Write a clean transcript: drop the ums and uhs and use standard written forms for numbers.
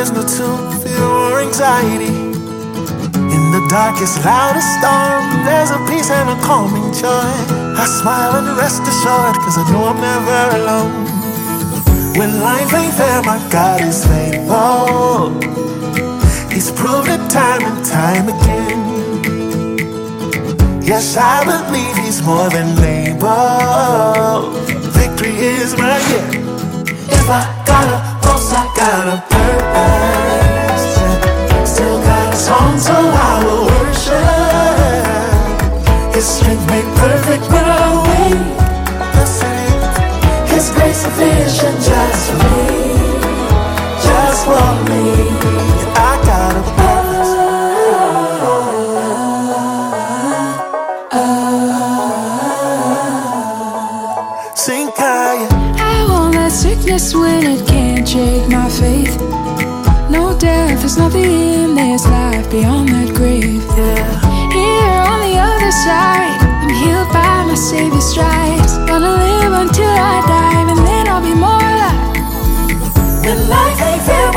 is no tune, fear or anxiety. In the darkest, loudest storm, there's a peace and a calming joy. I smile and rest assured, cause I know I'm never alone. When life ain't fair, my God is faithful. He's proved it time and time again. Yes, I believe he's more than able. Victory is right here. If I got a pulse, I got a purpose. Still got a song, so I will worship. His strength made perfect when I wait. His grace sufficient just for me, just for me. I got a purpose. Sing higher. I won't let sickness win, it can't shake my faith. No death, there's nothing in this life beyond that grave. Here on the other side, I'm healed by my Savior's stripes. Gonna live until I die, and then I'll be more alive. When life ain't fair,